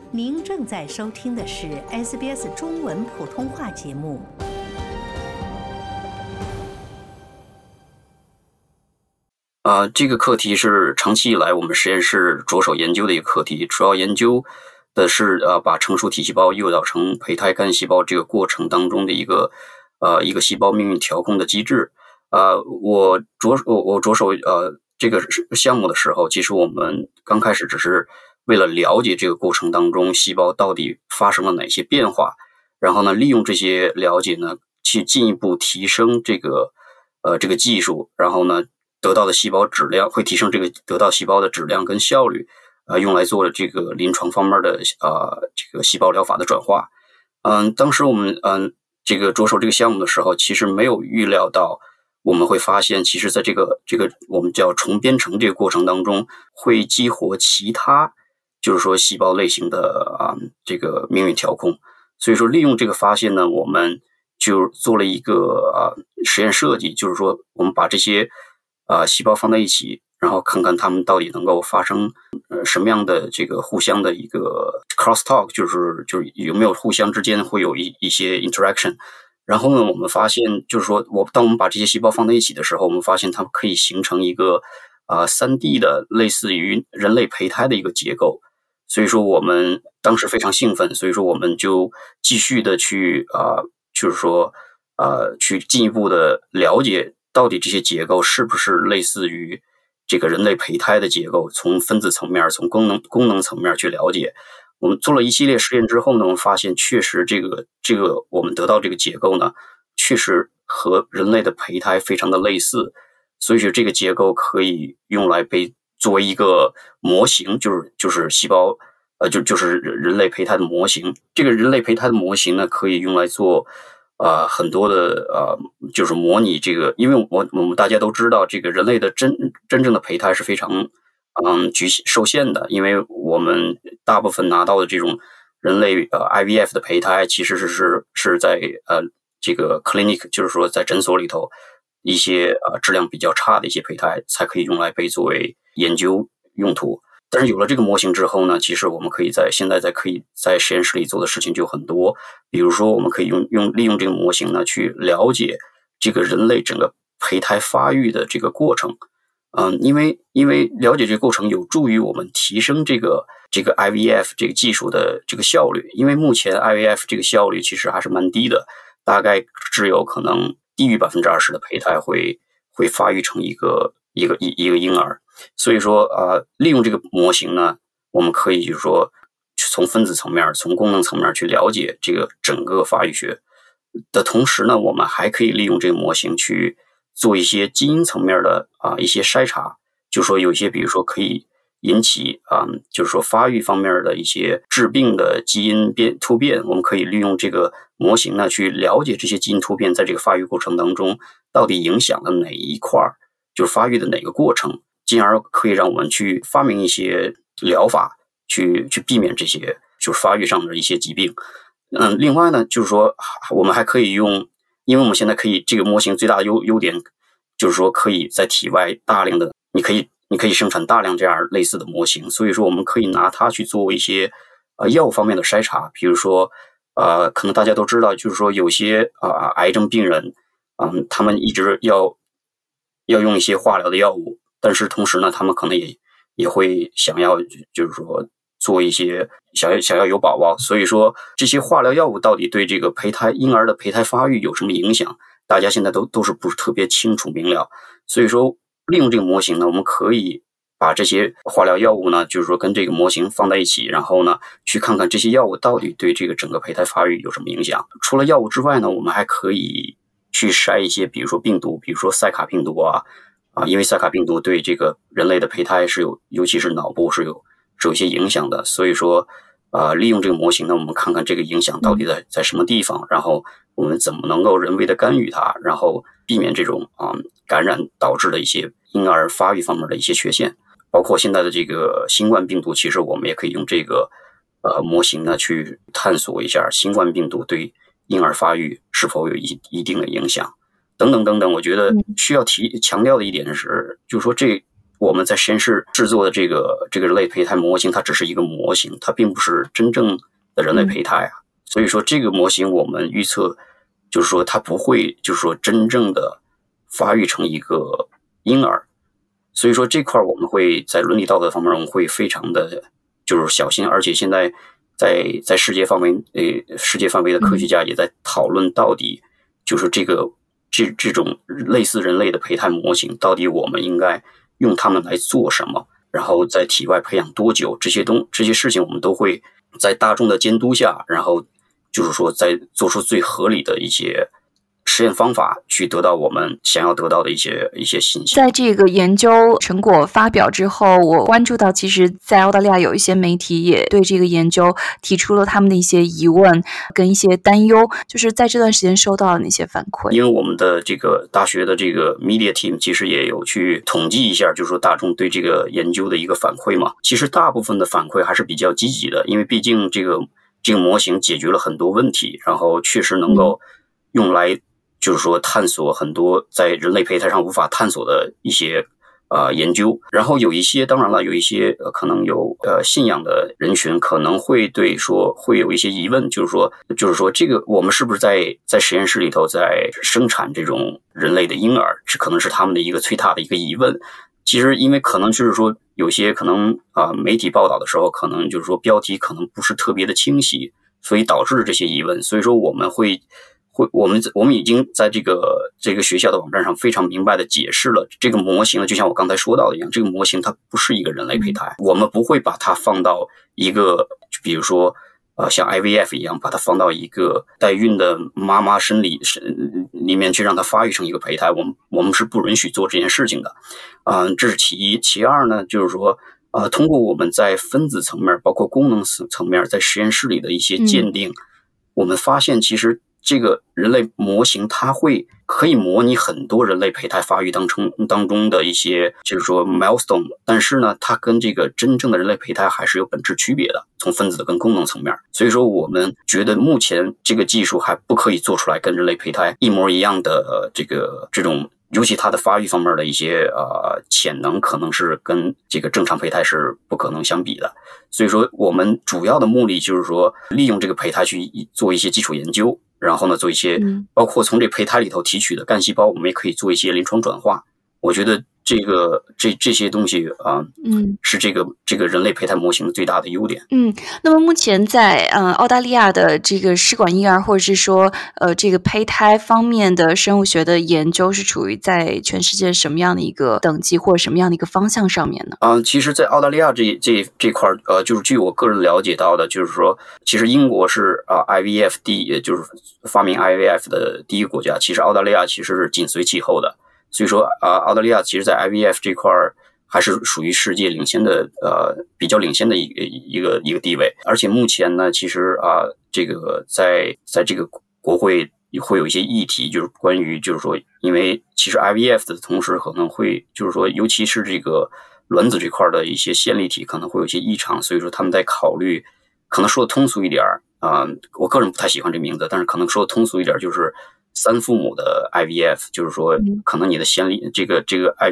您正在收听的是 SBS 中文普通话节目。 这个课题是长期以来我们实验室着手研究的一个课题，主要研究的是把成熟体细胞诱导成胚胎干细胞这个过程当中的一个细胞命运调控的机制。我着手这个项目的时候，其实我们刚开始只是为了了解这个过程当中细胞到底发生了哪些变化，然后呢，利用这些了解呢，去进一步提升这个技术，然后呢，得到的细胞质量会提升这个得到细胞的质量跟效率，用来做这个临床方面的这个细胞疗法的转化。当时我们这个着手这个项目的时候，其实没有预料到我们会发现，其实在这个我们叫重编程这个过程当中，会激活其他就是说细胞类型的这个命运调控。所以说利用这个发现呢，我们就做了一个实验设计，就是说我们把这些细胞放在一起，然后看看它们到底能够发生什么样的这个互相的一个 crosstalk， 就是有没有互相之间会有一些 interaction。然后呢，我们发现就是说当我们把这些细胞放在一起的时候，我们发现它们可以形成一个3D 的类似于人类胚胎的一个结构。所以说我们当时非常兴奋，所以说我们就继续的去就是说去进一步的了解到底这些结构是不是类似于这个人类胚胎的结构，从分子层面从功能层面去了解。我们做了一系列实验之后呢，我们发现确实这个我们得到这个结构呢，确实和人类的胚胎非常的类似，所以说这个结构可以用来被作为一个模型，就是细胞就是人类胚胎的模型。这个人类胚胎的模型呢，可以用来做很多的就是模拟这个，因为我们大家都知道，这个人类的真正的胚胎是非常受限的，因为我们大部分拿到的这种人类IVF 的胚胎，其实是在这个 clinic， 就是说在诊所里头一些质量比较差的一些胚胎才可以用来被作为研究用途。但是有了这个模型之后呢，其实我们可以现在可以在实验室里做的事情就很多。比如说我们可以利用这个模型呢，去了解这个人类整个胚胎发育的这个过程。因为了解这个过程有助于我们提升这个 IVF 这个技术的这个效率。因为目前 IVF 这个效率其实还是蛮低的，大概只有可能低于 20% 的胚胎会发育成一个婴儿。所以说利用这个模型呢，我们可以就是说从分子层面从功能层面去了解这个整个发育学的同时呢，我们还可以利用这个模型去做一些基因层面的一些筛查。就说有一些比如说可以引起就是说发育方面的一些致病的基因突变，我们可以利用这个模型呢去了解这些基因突变在这个发育过程当中到底影响了哪一块，就是发育的哪个过程，进而可以让我们去发明一些疗法去避免这些就是发育上的一些疾病。另外呢，就是说我们还可以用，因为我们现在可以这个模型最大的优点就是说可以在体外大量的你可以生产大量这样类似的模型，所以说我们可以拿它去做一些药物方面的筛查。比如说可能大家都知道，就是说有些癌症病人他们一直要用一些化疗的药物，但是同时呢，他们可能也会想要就是说做一些想要有宝宝。所以说这些化疗药物到底对这个婴儿的胚胎发育有什么影响，大家现在都是不是特别清楚明了。所以说利用这个模型呢，我们可以把这些化疗药物呢，就是说跟这个模型放在一起，然后呢去看看这些药物到底对这个整个胚胎发育有什么影响。除了药物之外呢，我们还可以去筛一些比如说病毒，比如说塞卡病毒因为塞卡病毒对这个人类的胚胎尤其是脑部是有一些影响的。所以说利用这个模型呢，我们看看这个影响到底在什么地方，然后我们怎么能够人为的干预它，然后避免这种感染导致的一些婴儿发育方面的一些缺陷。包括现在的这个新冠病毒，其实我们也可以用这个模型呢去探索一下新冠病毒对婴儿发育是否有一定的影响，等等等等。我觉得需要强调的一点是，就是说我们在实验室制作的这个人类胚胎模型，它只是一个模型，它并不是真正的人类胚胎啊。所以说这个模型我们预测，就是说它不会就是说真正的发育成一个婴儿。所以说这块我们会在伦理道德方面我们会非常的就是小心，而且现在在世界范围的科学家也在讨论到底就是这种类似人类的胚胎模型，到底我们应该用它们来做什么，然后在体外培养多久，这些事情我们都会在大众的监督下，然后就是说在做出最合理的一些实验方法，去得到我们想要得到的一些信息。 在这个研究成果发表之后，我关注到其实在澳大利亚有一些媒体也对这个研究提出了他们的一些疑问跟一些担忧，就是在这段时间收到了哪些反馈？ 因为我们的这个大学的这个 media team 其实也有去统计一下，就是说大众对这个研究的一个反馈嘛。其实大部分的反馈还是比较积极的，因为毕竟这个模型解决了很多问题，然后确实能够用来就是说探索很多在人类胚胎上无法探索的一些研究。然后有一些当然了，有一些可能有信仰的人群可能会会有一些疑问，就是说这个我们是不是在实验室里头在生产这种人类的婴儿，这可能是他们的一个最大的一个疑问。其实因为可能就是说有些可能媒体报道的时候可能就是说标题可能不是特别的清晰，所以导致了这些疑问。所以说我们我们已经在这个学校的网站上非常明白的解释了这个模型呢，就像我刚才说到的一样，这个模型它不是一个人类胚胎，我们不会把它放到一个比如说像 IVF 一样把它放到一个代孕的妈妈身里面去让它发育成一个胚胎，我们是不允许做这件事情的。这是其一。其二呢，就是说通过我们在分子层面包括功能层面在实验室里的一些鉴定，我们发现其实这个人类模型它可以模拟很多人类胚胎发育当中的一些就是说 milestone， 但是呢它跟这个真正的人类胚胎还是有本质区别的，从分子跟功能层面。所以说我们觉得目前这个技术还不可以做出来跟人类胚胎一模一样的这种，尤其它的发育方面的一些潜能可能是跟这个正常胚胎是不可能相比的。所以说我们主要的目的就是说利用这个胚胎去做一些基础研究，然后呢做一些包括从这胚胎里头提取的干细胞我们也可以做一些临床转化。我觉得这些东西是这个人类胚胎模型的最大的优点。 那么目前在澳大利亚的这个试管婴儿或者是说这个胚胎方面的生物学的研究是处于在全世界什么样的一个等级或者什么样的一个方向上面呢？ 其实在澳大利亚这块就是据我个人了解到的，就是说其实英国是IVF 也就是发明 IVF 的第一个国家，其实澳大利亚其实是紧随其后的。所以说澳大利亚其实在 IVF 这块还是属于世界领先的比较领先的一个地位。而且目前呢其实这个在这个国会会有一些议题，就是关于就是说因为其实 IVF 的同时可能会就是说尤其是这个卵子这块的一些线粒体可能会有一些异常，所以说他们在考虑，可能说的通俗一点我个人不太喜欢这名字，但是可能说的通俗一点就是三父母的 IVF， 就是说可能你的线粒这个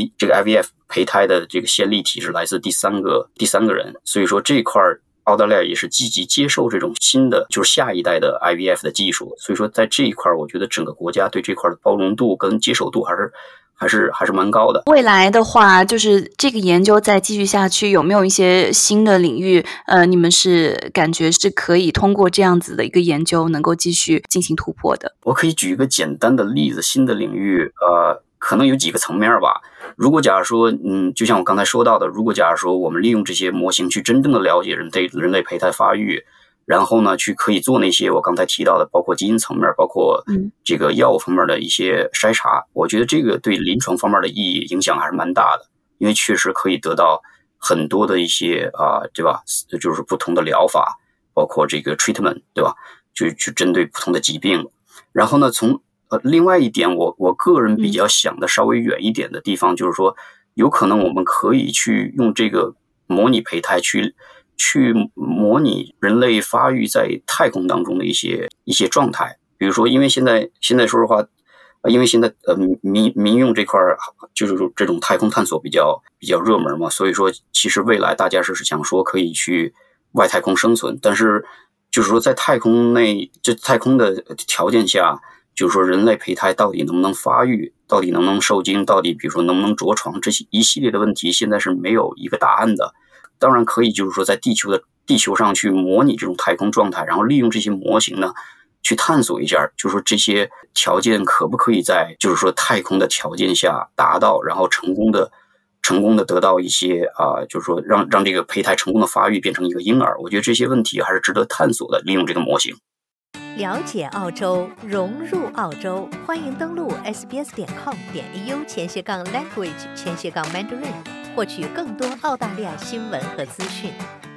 IVF 胚胎的这个线粒体是来自第三个人。所以说这一块澳大利亚也是积极接受这种新的就是下一代的 IVF 的技术。所以说在这一块我觉得整个国家对这块的包容度跟接受度还是蛮高的。 未来的话就是这个研究再继续下去，有没有一些新的领域你们是感觉是可以通过这样子的一个研究能够继续进行突破的？ 我可以举一个简单的例子，新的领域可能有几个层面吧。如果假如说就像我刚才说到的，如果假如说我们利用这些模型去真正的了解人类胚胎发育，然后呢可以做那些我刚才提到的包括基因层面包括这个药物方面的一些筛查，我觉得这个对临床方面的意义影响还是蛮大的。因为确实可以得到很多的一些对吧，就是不同的疗法，包括这个 treatment 对吧，去针对不同的疾病。然后呢从另外一点我个人比较想的稍微远一点的地方，就是说有可能我们可以去用这个模拟胚胎去模拟人类发育在太空当中的一些状态。比如说因为现在说实话因为现在民用这块就是这种太空探索比较热门嘛，所以说其实未来大家是想说可以去外太空生存，但是就是说在太空内这太空的条件下，就是说人类胚胎到底能不能发育，到底能不能受精，到底比如说能不能着床，这些一系列的问题现在是没有一个答案的。当然可以就是说在地球上去模拟这种太空状态，然后利用这些模型呢去探索一下，就是说这些条件可不可以在就是说太空的条件下达到，然后成功的得到一些就是说让这个胚胎成功的发育变成一个婴儿。我觉得这些问题还是值得探索的，利用这个模型。 了解澳洲，融入澳洲，欢迎登录 sbs.com.au/language/Mandarin，获取更多澳大利亚新闻和资讯。